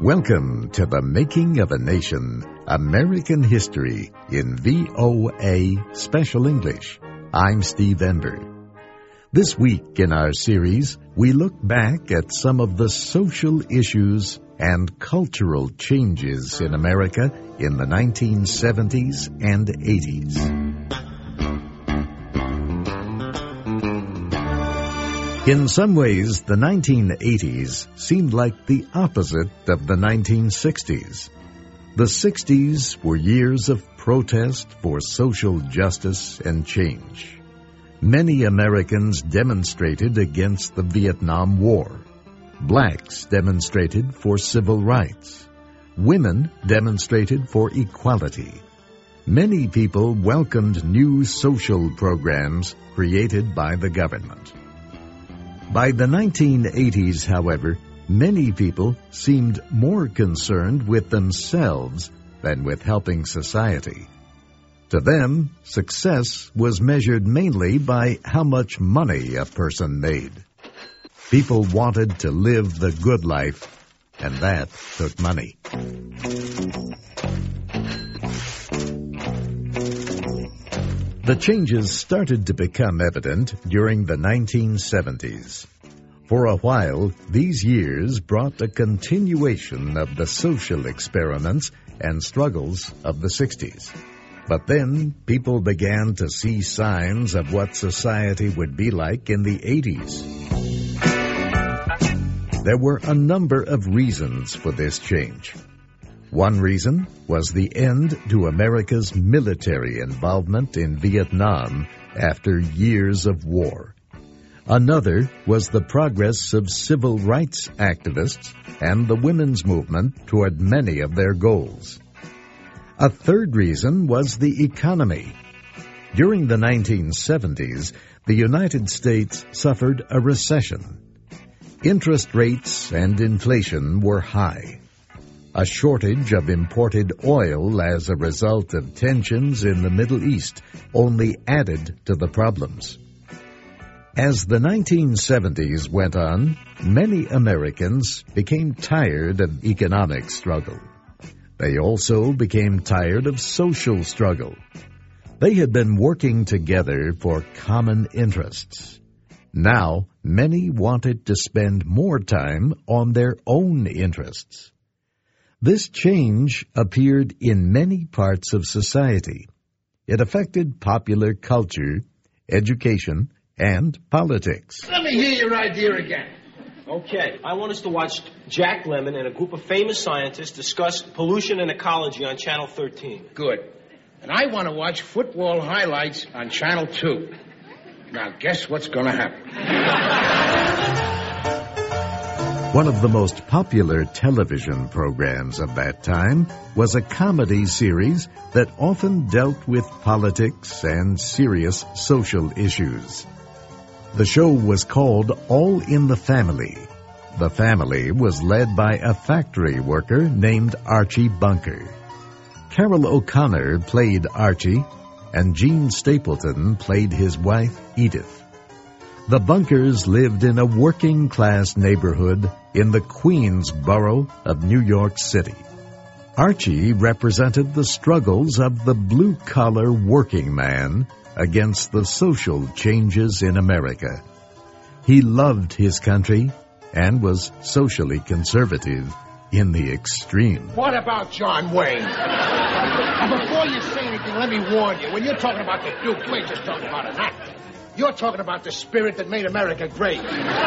Welcome to the Making of a Nation, American History in VOA Special English. I'm Steve Enver. This week in our series, we look back at some of the social issues and cultural changes in America in the 1970s and 80s. In some ways, the 1980s seemed like the opposite of the 1960s. The 60s were years of protest for social justice and change. Many Americans demonstrated against the Vietnam War. Blacks demonstrated for civil rights. Women demonstrated for equality. Many people welcomed new social programs created by the government. By the 1980s, however, many people seemed more concerned with themselves than with helping society. To them, success was measured mainly by how much money a person made. People wanted to live the good life, and that took money. The changes started to become evident during the 1970s. For a while, these years brought a continuation of the social experiments and struggles of the 60s. But then, people began to see signs of what society would be like in the 80s. There were a number of reasons for this change. One reason was the end to America's military involvement in Vietnam after years of war. Another was the progress of civil rights activists and the women's movement toward many of their goals. A third reason was the economy. During the 1970s, the United States suffered a recession. Interest rates and inflation were high. A shortage of imported oil as a result of tensions in the Middle East only added to the problems. As the 1970s went on, many Americans became tired of economic struggle. They also became tired of social struggle. They had been working together for common interests. Now, many wanted to spend more time on their own interests. This change appeared in many parts of society. It affected popular culture, education, and politics. Let me hear your idea again. Okay, I want us to watch Jack Lemmon and a group of famous scientists discuss pollution and ecology on Channel 13. Good. And I want to watch football highlights on Channel 2. Now, guess what's going to happen? One of the most popular television programs of that time was a comedy series that often dealt with politics and serious social issues. The show was called All in the Family. The family was led by a factory worker named Archie Bunker. Carol O'Connor played Archie, and Gene Stapleton played his wife, Edith. The Bunkers lived in a working-class neighborhood in the Queens borough of New York City. Archie represented the struggles of the blue-collar working man against the social changes in America. He loved his country and was socially conservative in the extreme. What about John Wayne? Now, before you say anything, let me warn you. When you're talking about the Duke, you ain't just talking about an actor. You're talking about the spirit that made America great.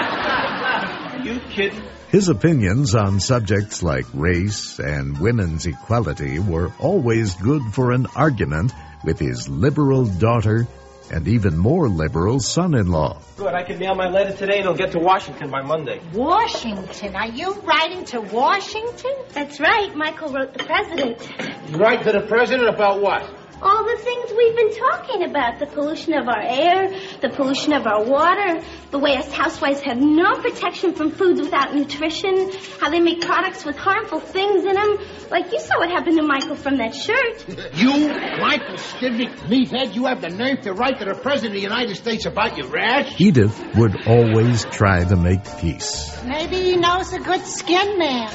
Are you kidding? His opinions on subjects like race and women's equality were always good for an argument with his liberal daughter and even more liberal son-in-law. Good, I can mail my letter today and it'll get to Washington by Monday. Washington? Are you writing to Washington? That's right. Michael wrote the president. Write to the president about what? All the things we've been talking about. The pollution of our air, the pollution of our water, the way us housewives have no protection from foods without nutrition, how they make products with harmful things in them. Like you saw what happened to Michael from that shirt. You, Michael Skidnick, meathead, you have the nerve to write to the President of the United States about your rash? Edith would always try to make peace. Maybe he knows a good skin man.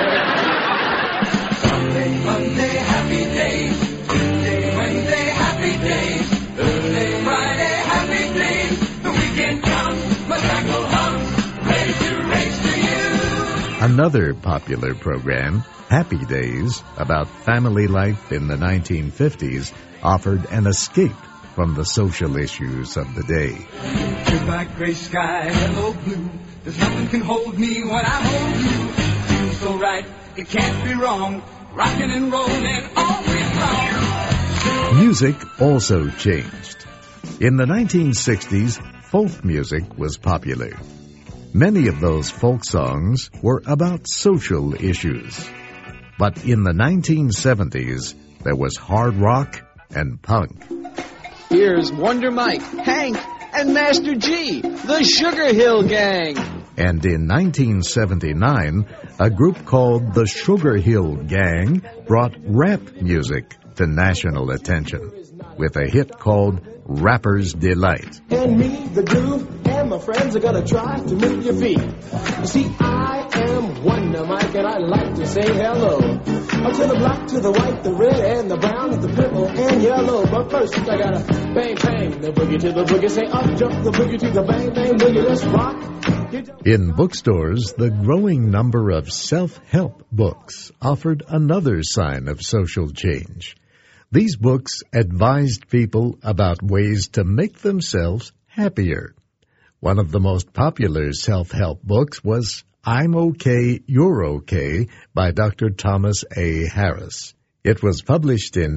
Sunday, Monday, happy days. Tuesday, Wednesday, happy days. Thursday, Friday, happy days. The weekend comes, my tackle hums, ready to race to you. Another popular program, Happy Days, about family life in the 1950s, offered an escape from the social issues of the day. Blue, black, gray sky, yellow, blue. There's nothing can hold me when I hold you. Feels so right, it can't be wrong. Rockin' and rollin' all week long. Music also changed. In the 1960s, folk music was popular. Many of those folk songs were about social issues. But in the 1970s, there was hard rock and punk. Here's Wonder Mike, Hank, and Master G, the Sugar Hill Gang. And in 1979, a group called the Sugar Hill Gang brought rap music to national attention with a hit called Rapper's Delight. And me, the groove, and my friends are gonna try to move your feet. You see, I am Wonder Mike, and I like to say hello. Up to the black, to the white, the red, and the brown, and the purple, and yellow. But first, I gotta bang, bang, the boogie to the boogie. Say up, jump the boogie to the bang, bang, boogie. Let's rock. In bookstores, the growing number of self-help books offered another sign of social change. These books advised people about ways to make themselves happier. One of the most popular self-help books was I'm Okay, You're Okay by Dr. Thomas A. Harris. It was published in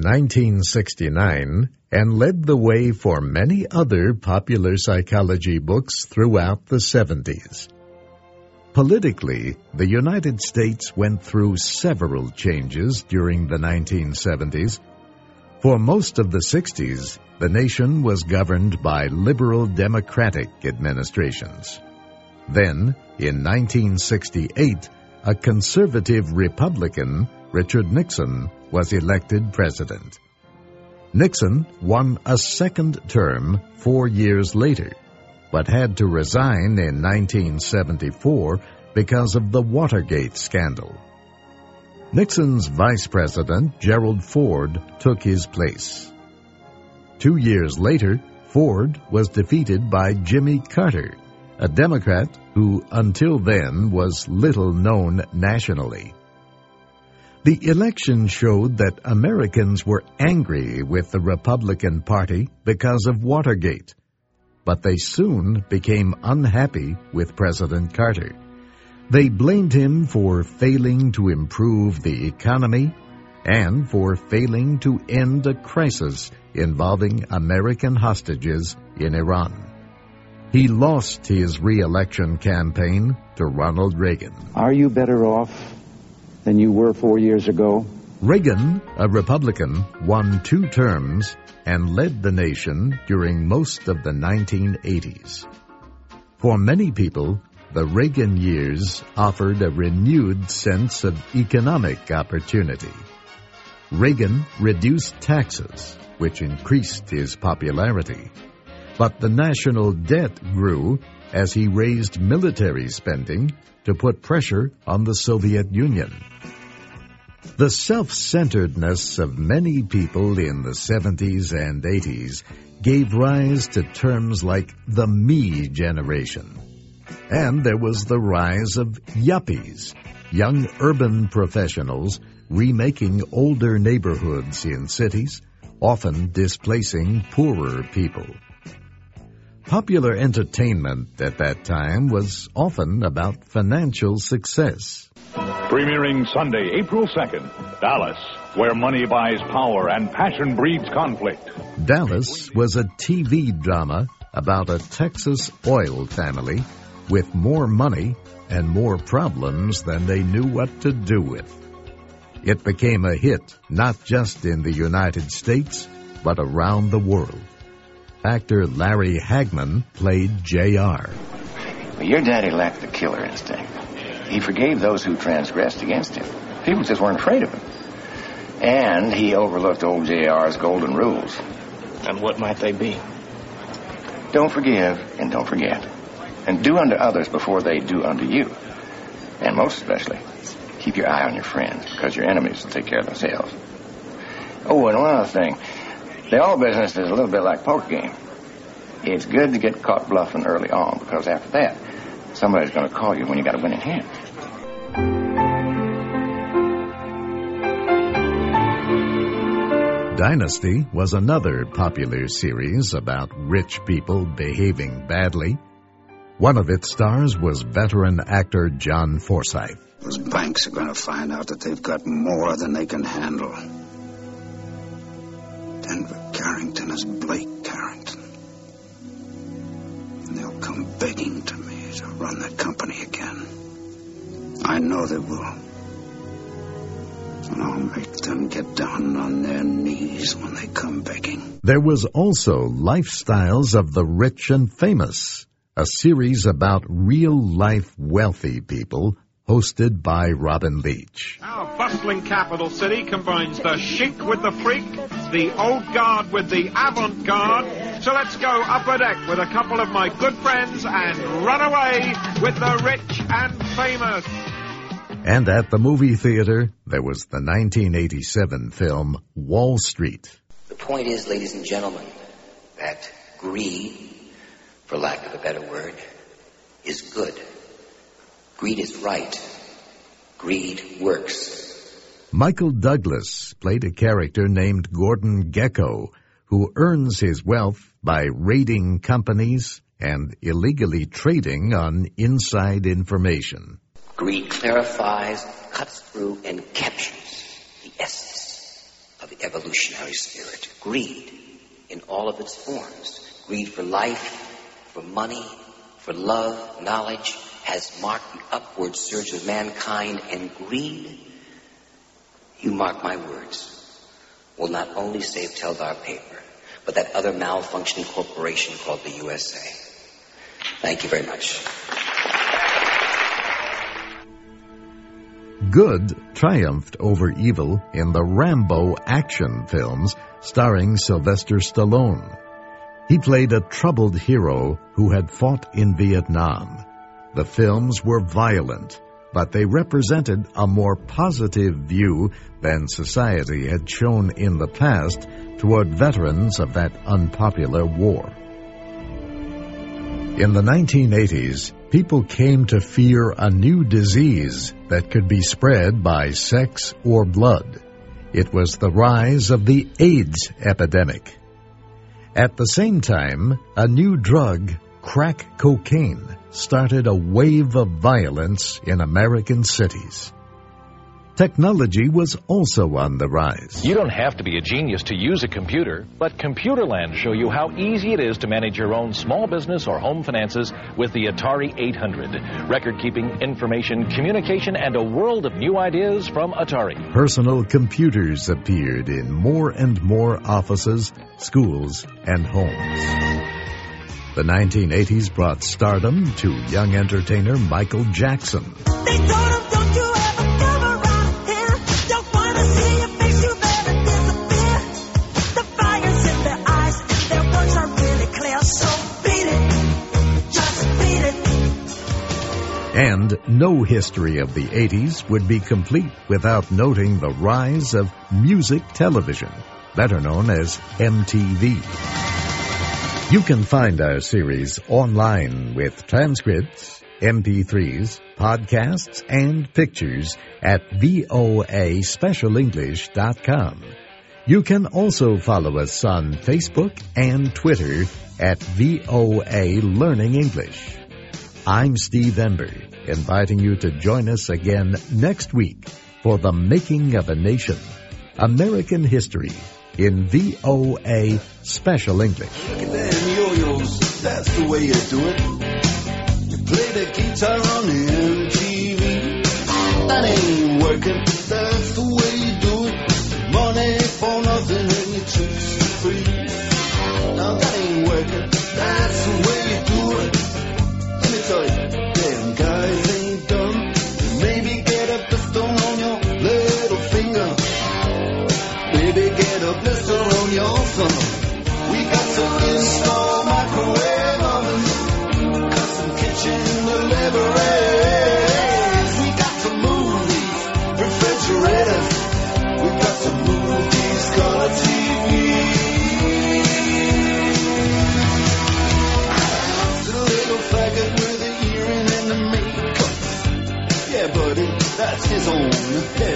1969 and led the way for many other popular psychology books throughout the 70s. Politically, the United States went through several changes during the 1970s. For most of the 60s, the nation was governed by liberal democratic administrations. Then, in 1968, a conservative Republican, Richard Nixon, was elected president. Nixon won a second term 4 years later, but had to resign in 1974 because of the Watergate scandal. Nixon's vice president, Gerald Ford, took his place. 2 years later, Ford was defeated by Jimmy Carter, a Democrat who until then was little known nationally. The election showed that Americans were angry with the Republican Party because of Watergate, but they soon became unhappy with President Carter. They blamed him for failing to improve the economy and for failing to end a crisis involving American hostages in Iran. He lost his re-election campaign to Ronald Reagan. Are you better off than you were 4 years ago? Reagan, a Republican, won 2 terms and led the nation during most of the 1980s. For many people, the Reagan years offered a renewed sense of economic opportunity. Reagan reduced taxes, which increased his popularity. But the national debt grew as he raised military spending to put pressure on the Soviet Union. The self-centeredness of many people in the 70s and 80s gave rise to terms like the me generation. And there was the rise of yuppies, young urban professionals remaking older neighborhoods in cities, often displacing poorer people. Popular entertainment at that time was often about financial success. Premiering Sunday, April 2nd, Dallas, where money buys power and passion breeds conflict. Dallas was a TV drama about a Texas oil family with more money and more problems than they knew what to do with. It became a hit not just in the United States, but around the world. Actor Larry Hagman played J.R. Well, your daddy lacked the killer instinct. He forgave those who transgressed against him. People just weren't afraid of him. And he overlooked old J.R.'s golden rules. And what might they be? Don't forgive and don't forget. And do unto others before they do unto you. And most especially, keep your eye on your friends, because your enemies will take care of themselves. Oh, and one other thing. The oil business is a little bit like a poker game. It's good to get caught bluffing early on, because after that, somebody's going to call you when you got a winning hand. Dynasty was another popular series about rich people behaving badly. One of its stars was veteran actor John Forsythe. Those banks are going to find out that they've got more than they can handle. Denver Carrington is Blake Carrington. And they'll come begging to me to run that company again. I know they will. And I'll make them get down on their knees when they come begging. There was also Lifestyles of the Rich and Famous, a series about real-life wealthy people hosted by Robin Leach. Our bustling capital city combines the chic with the freak, the old guard with the avant-garde. So let's go upper deck with a couple of my good friends and run away with the rich and famous. And at the movie theater, there was the 1987 film Wall Street. The point is, ladies and gentlemen, that greed, for lack of a better word, is good. Greed is right. Greed works. Michael Douglas played a character named Gordon Gekko, who earns his wealth by raiding companies and illegally trading on inside information. Greed clarifies, cuts through, and captures the essence of the evolutionary spirit. Greed in all of its forms. Greed for life, for money, for love, knowledge, has marked the upward surge of mankind, and greed, you mark my words, will not only save Teldar Paper, but that other malfunctioning corporation called the USA. Thank you very much. Good triumphed over evil in the Rambo action films starring Sylvester Stallone. He played a troubled hero who had fought in Vietnam. The films were violent, but they represented a more positive view than society had shown in the past toward veterans of that unpopular war. In the 1980s, people came to fear a new disease that could be spread by sex or blood. It was the rise of the AIDS epidemic. At the same time, a new drug, crack cocaine, started a wave of violence in American cities. Technology was also on the rise. You don't have to be a genius to use a computer. Let Computerland show you how easy it is to manage your own small business or home finances with the Atari 800. Record-keeping, information, communication, and a world of new ideas from Atari. Personal computers appeared in more and more offices, schools, and homes. The 1980s brought stardom to young entertainer Michael Jackson. They told him, don't you ever come around here. Don't want to see your face, you better disappear. The fire's in their eyes and their words are really clear. So beat it, just beat it. And no history of the 80s would be complete without noting the rise of music television, better known as MTV. You can find our series online with transcripts, MP3s, podcasts, and pictures at voaspecialenglish.com. You can also follow us on Facebook and Twitter at VOA Learning English. I'm Steve Ember, inviting you to join us again next week for The Making of a Nation, American History in VOA Special English. Look at them yo-yos, that's the way you do it. You play the guitar on MTV. That ain't working, that's the way you do it. Money for nothing and you choose free. zone.